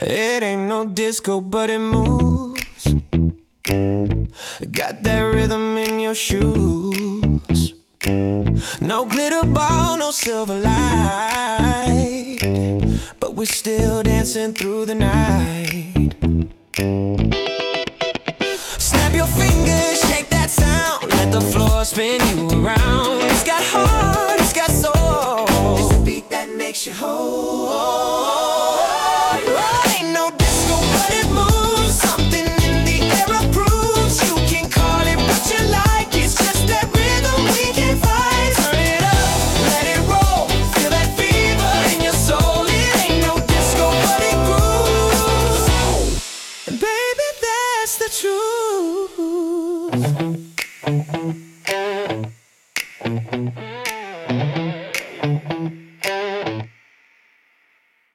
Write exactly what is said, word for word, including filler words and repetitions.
It ain't no disco, but it moves. Got that rhythm in your shoes. No glitter ball, no silver light, but we're still dancing through the night. Snap your fingers, shake that sound. Let the floor spin you around.